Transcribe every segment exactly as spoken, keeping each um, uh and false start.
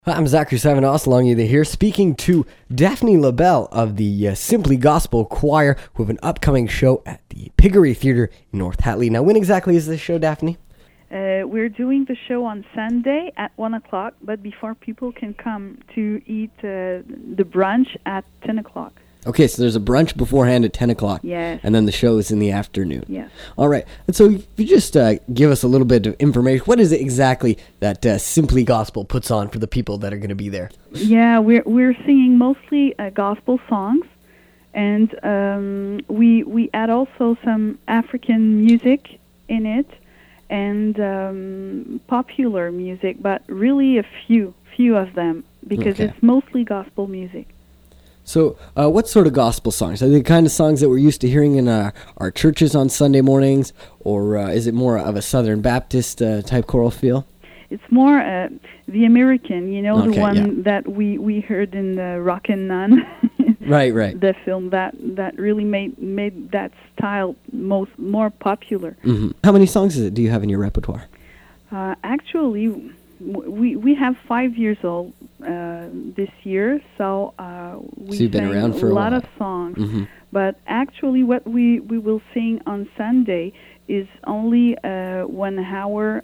Hi, I'm Zachary Savanos, along with you here, speaking to Daphne LaBelle of the uh, Simply Gospel Choir, who have an upcoming show at the Piggery Theatre in North Hatley. Now, when exactly is this show, Daphne? Uh, we're doing the show on Sunday at one o'clock, but before people can come to eat uh, the brunch at ten o'clock. Okay, so there's a brunch beforehand at ten o'clock. Yes. And then the show is in the afternoon. Yes. All right. And so if you just uh, give us a little bit of information. What is it exactly that uh, Simply Gospel puts on for the people that are going to be there? Yeah, we're we're singing mostly uh, gospel songs, and um, we we add also some African music in it, and um, popular music, but really a few few of them because Okay. it's mostly gospel music. So, uh, what sort of gospel songs? Are they the kind of songs that we're used to hearing in uh, our churches on Sunday mornings, or uh, is it more of a Southern Baptist uh, type choral feel? It's more uh, the American, you know, Okay, the one yeah. that we, we heard in the Rockin' Nun, Right, right. the film that, that really made made that style most more popular. hmm How many songs is it do you have in your repertoire? Uh, actually, w- we we have five years old uh, this year, so uh, we So you've been sang around for a a lot while. of songs. hmm But actually, what we, we will sing on Sunday is only uh, one hour.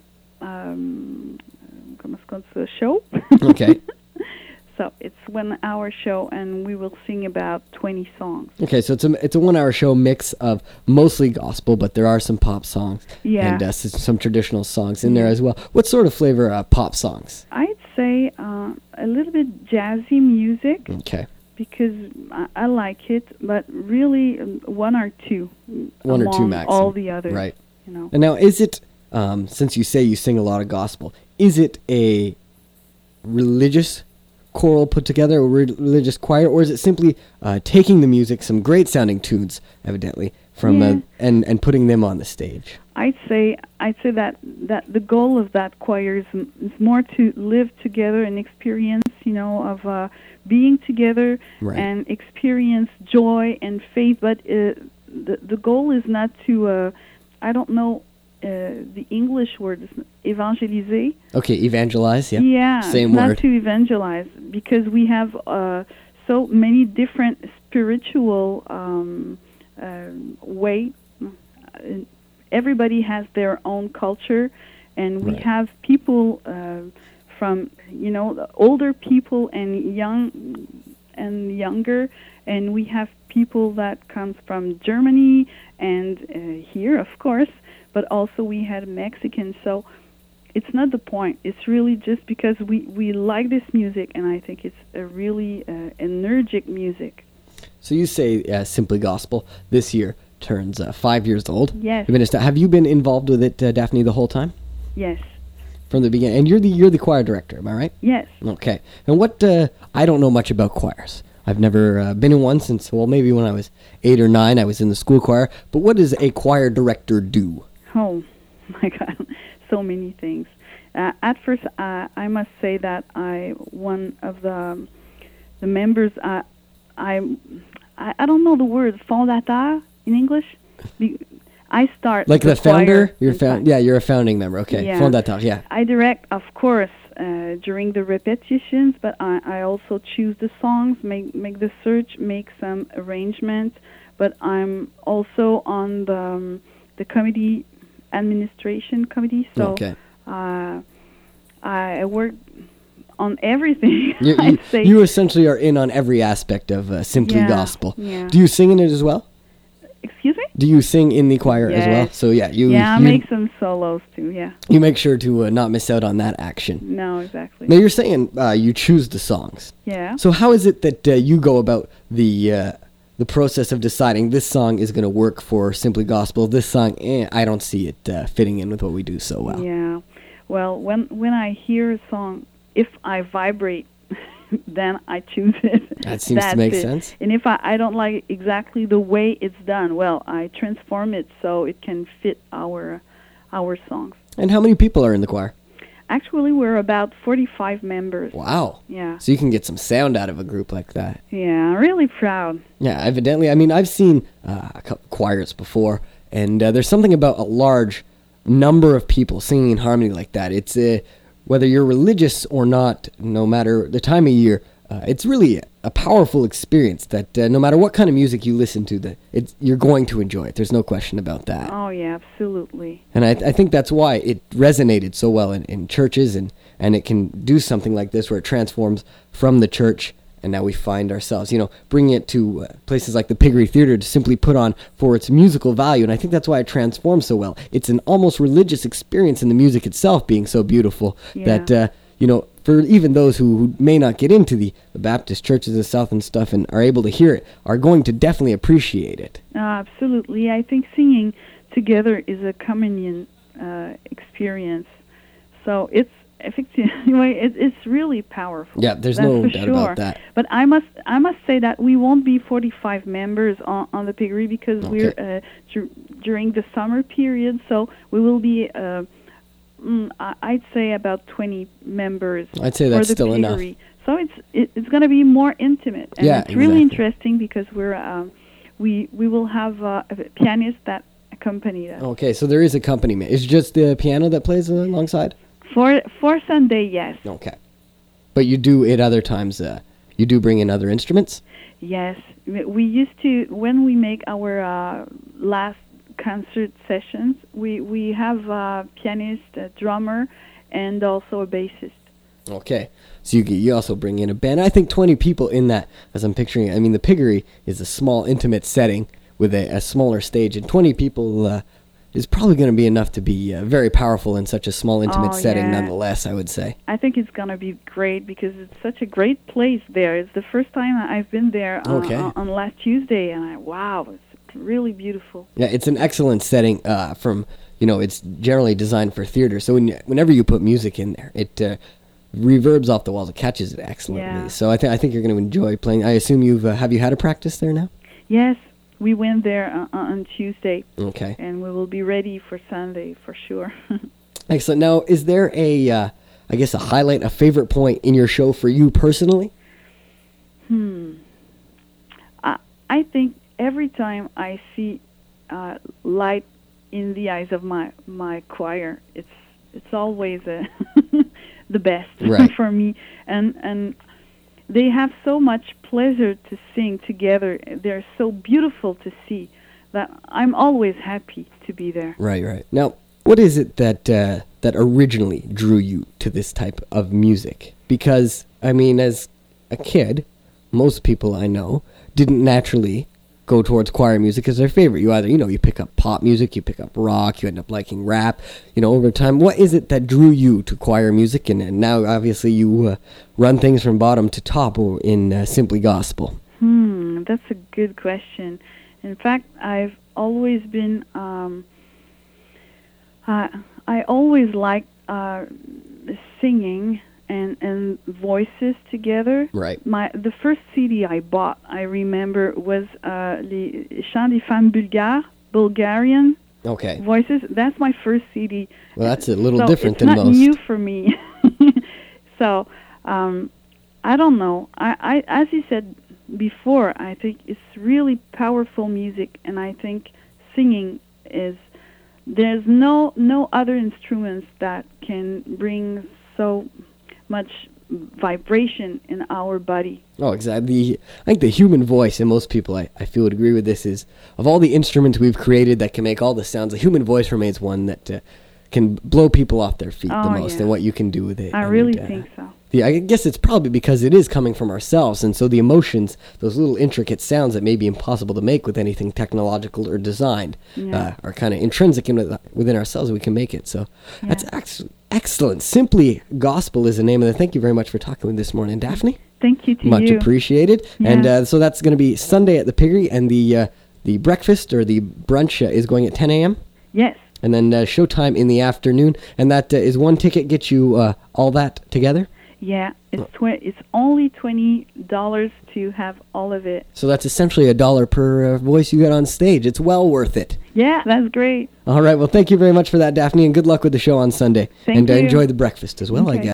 Um, comment est-ce qu'on dit ça? Show. Okay. So it's one hour show, and we will sing about twenty songs. Okay, so it's a it's a one hour show mix of mostly gospel, but there are some pop songs Yeah. and uh, s- some traditional songs in there as well. What sort of flavor uh, pop songs? I'd say uh, a little bit jazzy music Okay, because I, I like it, but really um, one or two. one or two among maximum. all the others. Right. You know. And now, is it um, since you say you sing a lot of gospel, is it a religious choral put together, a re- religious choir, or is it simply uh, taking the music, some great sounding tunes, evidently, from Yeah. uh, and and putting them on the stage? I'd say I'd say that, that the goal of that choir is, m- is more to live together and experience, you know, of uh, being together Right. and experience joy and faith. But uh, the the goal is not to uh, I don't know uh, the English word is evangeliser. Okay, evangelize. Yeah. Yeah, Same not word. to evangelize because we have uh, so many different spiritual um, uh, way. Uh, everybody has their own culture, and we Right. have people uh, from you know the older people and young and younger, and we have people that comes from Germany and uh, here, of course, but also we had Mexicans. So it's not the point. It's really just because we, we like this music, and I think it's a really uh, energetic music. So you say uh, Simply Gospel this year turns uh, five years old. Yes. You've been a sta- have you been involved with it, uh, Daphne, the whole time Yes. from the beginning? And you're the you're the choir director, am I right? Yes. Okay. And what uh, I don't know much about choirs. I've never uh, been in one since well maybe when I was eight or nine. I was in the school choir. But what does a choir director do? Oh, my God. So many things. Uh, at first, uh, I must say that I one of the um, the members. Uh, I, I I don't know the word fondateur in English. Be- I start Like the, founder? choir You're in found fact. yeah, you're a founding member. Okay. Yeah. Fondateur, yeah. I direct, of course, uh, during the repetitions, but I, I also choose the songs, make make the search, make some arrangements. But I'm also on the um, the committee administration committee, so Okay. uh, I work on everything. You, you, I'd say. you essentially are in on every aspect of uh, Simply Yeah, Gospel. yeah. Do you sing in it as well? Excuse me? Do you sing in the choir as well? Yes. So yeah, you Yeah, I you, make some solos too. Yeah. you make sure to uh, not miss out on that action. No, exactly. Now you're saying uh, you choose the songs. Yeah. So how is it that uh, you go about the uh, the process of deciding this song is going to work for Simply Gospel? This song, eh, I don't see it uh, fitting in with what we do so well. Yeah. Well, when when I hear a song, if I vibrate, then I choose it. That seems to That's make it. sense. And if I, I don't like exactly the way it's done, well, I transform it so it can fit our our songs. And how many people are in the choir? Actually, we're about forty-five members. Wow. Yeah. So you can get some sound out of a group like that. Yeah, I'm really proud. Yeah, evidently. I mean, I've seen uh, a couple choirs before, and uh, there's something about a large number of people singing in harmony like that. It's uh, whether you're religious or not, no matter the time of year, uh, it's really a powerful experience that uh, no matter what kind of music you listen to, that it's, you're going to enjoy it. There's no question about that. Oh, yeah, absolutely. And I, I think that's why it resonated so well in, in churches, and, and it can do something like this where it transforms from the church, and now we find ourselves, you know, bringing it to uh, places like the Piggery Theatre to simply put on for its musical value. And I think that's why it transforms so well. It's an almost religious experience in the music itself being so beautiful Yeah. that, uh, you know, for even those who, who may not get into the, the Baptist churches of the South and stuff and are able to hear it, are going to definitely appreciate it. Uh, absolutely. I think singing together is a communion uh, experience. So it's effective. Anyway, it, it's really powerful. Yeah, there's That's no for doubt sure. about that. But I must I must say that we won't be forty-five members on, on the Piggery because Okay. we're uh, dur- during the summer period. So we will be, uh, mm, I- I'd say, about twenty members. I'd say for that's the still enough. Piggery. So it's it, it's going to be more intimate, and Yeah, it's really exactly. interesting because we're um, we we will have uh, a pianist that accompany us. Okay, so there is accompaniment. Is it just the piano that plays alongside? For for Sunday, yes. Okay. But you do at other times, uh, you do bring in other instruments? Yes, we we used to, when we make our uh, last concert sessions, we, we have a pianist, a drummer, and also a bassist. Okay. So you you also bring in a band. I think twenty people in that, as I'm picturing it. I mean, the Piggery is a small, intimate setting with a, a smaller stage, and twenty people uh, is probably going to be enough to be uh, very powerful in such a small, intimate Oh, setting, yeah. nonetheless, I would say. I think it's going to be great because it's such a great place there. It's the first time I've been there uh, Okay. on, on last Tuesday, and I, wow, it's really beautiful. Yeah, it's an excellent setting uh, from, you know, it's generally designed for theater. So when, whenever you put music in there, it uh, reverbs off the walls. It catches it excellently. Yeah. So I, th- I think you're going to enjoy playing. I assume you've, uh, have you had a practice there now? Yes, we went there uh, on Tuesday, Okay. and we will be ready for Sunday for sure. Excellent. Now, is there a, uh, I guess, a highlight, a favorite point in your show for you personally? Hmm. I, I think every time I see uh, light in the eyes of my, my choir, it's it's always uh, the best Right. for me. And and they have so much pleasure to sing together. They're so beautiful to see that I'm always happy to be there. Right, right. Now, what is it that uh, that originally drew you to this type of music? Because, I mean, as a kid, most people I know didn't naturally go towards choir music as their favorite. You either, you know, you pick up pop music, you pick up rock, you end up liking rap, you know, over time. What is it that drew you to choir music? And, and now, obviously, you uh, run things from bottom to top in uh, Simply Gospel. Hmm, that's a good question. In fact, I've always been, um, uh, I always liked uh, singing and, and voices together. Right. My the first C D I bought, I remember, was uh, Les Chants des Femmes Bulgares, Bulgarian Okay. voices. That's my first C D. Well, that's a little so different it's than not most. new for me. So, um, I don't know. I, I, as you said before, I think it's really powerful music, and I think singing is. There's no no other instruments that can bring so much vibration in our body. Oh, exactly. The, I think the human voice, and most people I, I feel would agree with this, is of all the instruments we've created that can make all the sounds, the human voice remains one that uh, can blow people off their feet the Oh, most, yeah. and what you can do with it. I And, really uh, think so. the, I guess it's probably because it is coming from ourselves, and so the emotions, those little intricate sounds that may be impossible to make with anything technological or designed, Yeah. uh, are kind of intrinsic in, within ourselves, and we can make it. So Yeah. that's ex- excellent. Simply Gospel is the name of it. Thank you very much for talking with me this morning, Daphne. Thank you to Much you. appreciated. Yeah. And uh, so that's going to be Sunday at the Piggery, and the uh, the breakfast or the brunch uh, is going at ten a.m. Yes. and then uh, showtime in the afternoon. And that uh, is one ticket gets you uh, all that together. Yeah. It's tw- It's only twenty dollars to have all of it. So that's essentially a dollar per uh, voice you get on stage. It's well worth it. Yeah, that's great. All right. Well, thank you very much for that, Daphne, and good luck with the show on Sunday. Thank and uh, you. enjoy the breakfast as well, I Okay. guess.